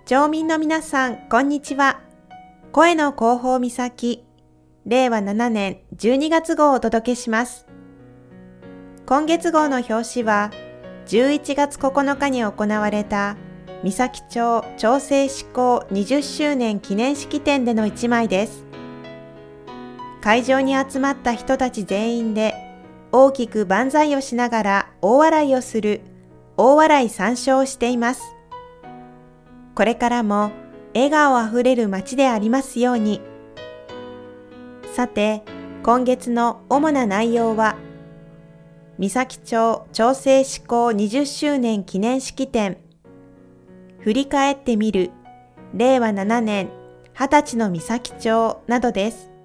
町民の皆さん、こんにちは。声の広報岬、令和7年12月号をお届けします。今月号の表紙は、11月9日に行われた三崎町町制施行20周年記念式典での一枚です。会場に集まった人たち全員で大きく万歳をしながら大笑いをする大笑い三唱をしています。これからも笑顔あふれる街でありますように。さて、今月の主な内容は、三崎町町制施行20周年記念式典、振り返ってみる令和7年20歳の三崎町などです。